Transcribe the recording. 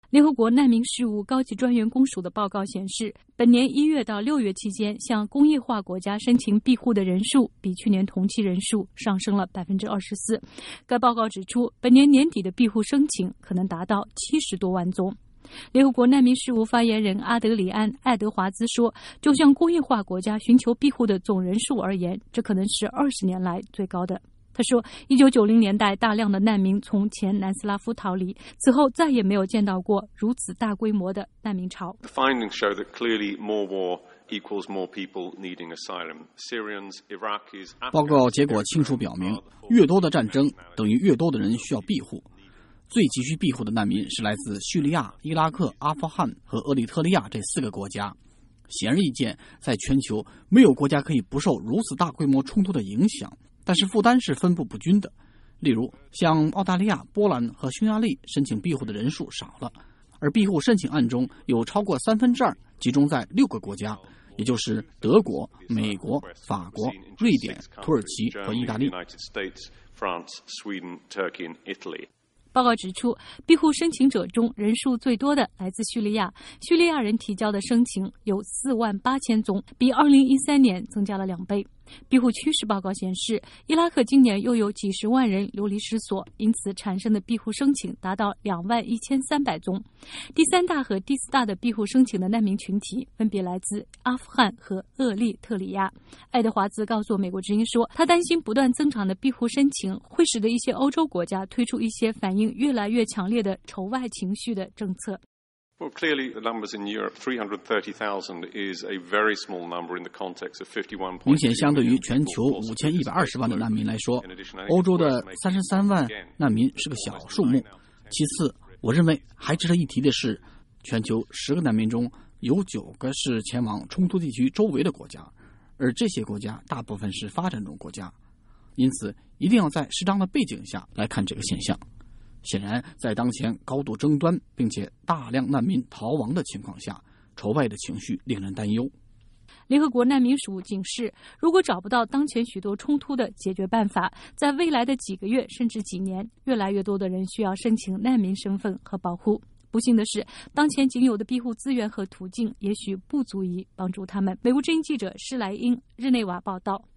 联合国难民事务高级专员公署的报告显示，本年1月到6月期间，向工业化国家申请庇护的人数比去年同期人数上升了24%。该报告指出，本年年底的庇护申请可能达到70多万宗。联合国难民事务发言人阿德里安·爱德华兹说，就向工业化国家寻求庇护的总人数而言，这可能是20年来最高的。他说，1990年代大量的难民从前南斯拉夫逃离，此后再也没有见到过如此大规模的难民潮。 报告结果清楚表明，越多的战争等于越多的人需要庇护。最急需庇护的难民是来自叙利亚、伊拉克、阿富汗和厄立特利亚这4个国家。显而易见，在全球没有国家可以不受如此大规模冲突的影响。但是负担是分布不均的，例如像澳大利亚、波兰和匈牙利申请庇护的人数少了，而庇护申请案中有超过2/3集中在6个国家，也就是德国、美国、法国、瑞典、土耳其和意大利。 报告指出，庇护申请者中人数最多的来自叙利亚，叙利亚人提交的申请有48000宗，比2013年增加了2倍。庇护趋势报告显示，伊拉克今年又有几十万人流离失所，因此产生的庇护申请达到21300宗。第3大和第4大的庇护申请的难民群体分别来自阿富汗和厄立特里亚。爱德华兹告诉美国之音说，他担心不断增长的庇护申请会使得一些欧洲国家推出一些反映越来越强烈的仇外情绪的政策。 Well, clearly, the numbers in Europe, 330,000 is a very small number in the context of 51. 明显相对于全球5120万的难民来说，欧洲的33万难民是个小数目。其次，我认为还值得一提的是，全球10个难民中有9个是前往冲突地区周围的国家，而这些国家大部分是发展中国家，因此一定要在适当的背景下来看这个现象。显然，在当前高度争端并且大量难民逃亡的情况下，仇外的情绪令人担忧。 联合国难民署警示，如果找不到当前许多冲突的解决办法，在未来的几个月甚至几年，越来越多的人需要申请难民身份和保护。不幸的是，当前仅有的庇护资源和途径也许不足以帮助他们。美国之音记者施莱因日内瓦报道。